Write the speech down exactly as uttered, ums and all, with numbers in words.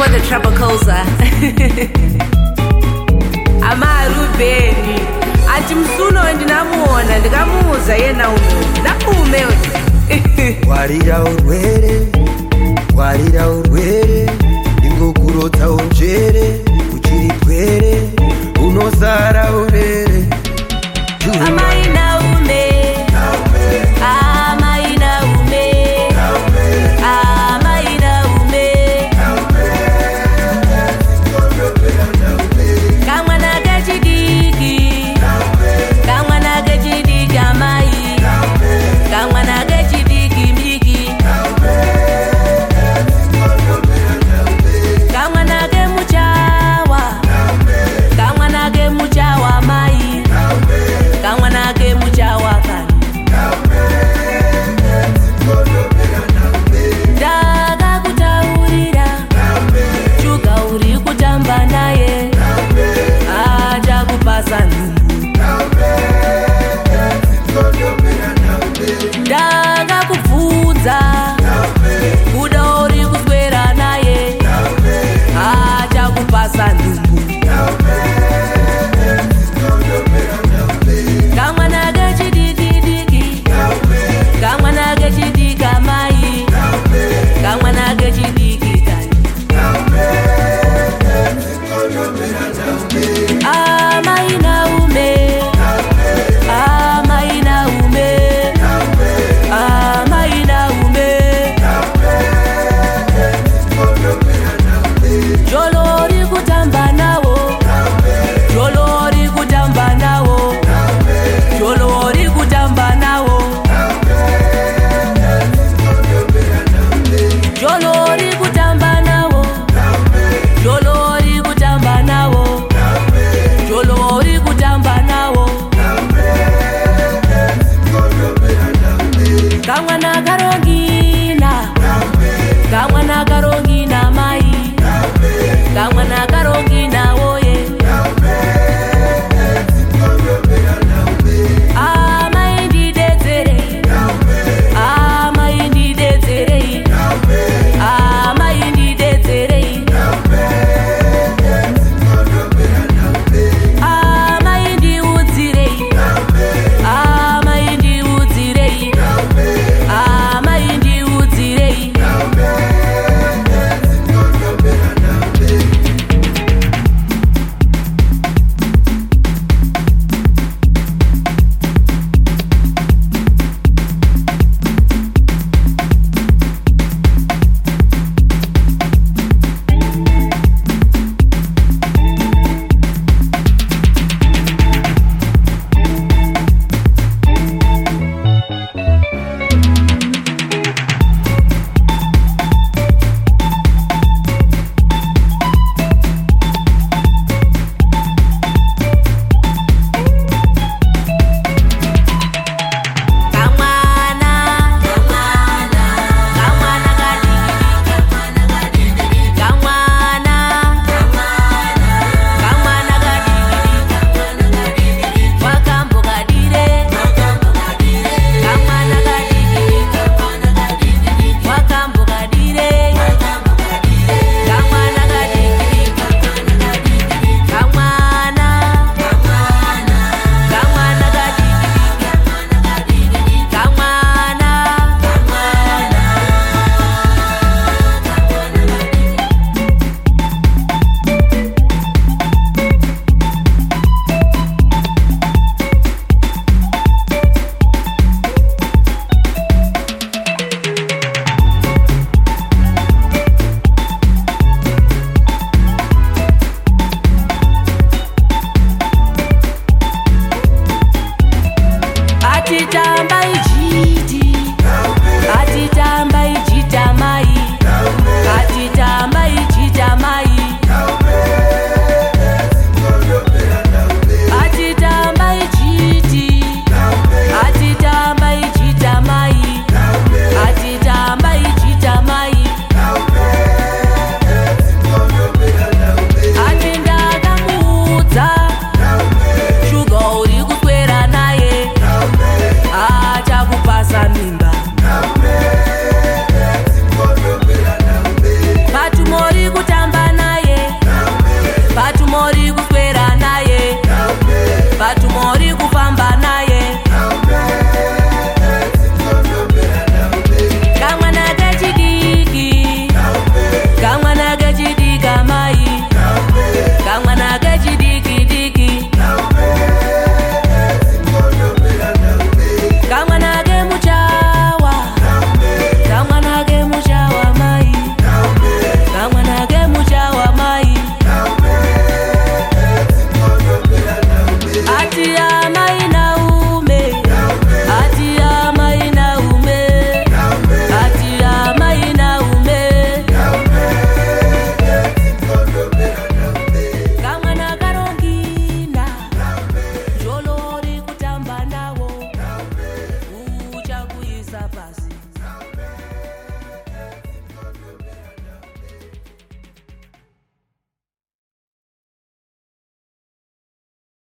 before the trouble calls her. Amarubeni ati msuno ndinamuona ndikamuuza yena ume nakume warira urwere warira urwere ingogurota unjere uchiri twere unosara urere amaina ume amaina ume amaina ume kamwana gachidiki kamwana gachidiki amai kamwana gachidiki miki kamwana ge muchawa kamwana ge muchawa mai kamwana ge muchawa kani daga kutaurira chuga uri kutamba naye acha kupasa nhumbu daga kubvudza kuda uri kuswera naye acha kupasa nhumbu kamwana gechidikidiki kamwana gechidika mai kamwana gechidiki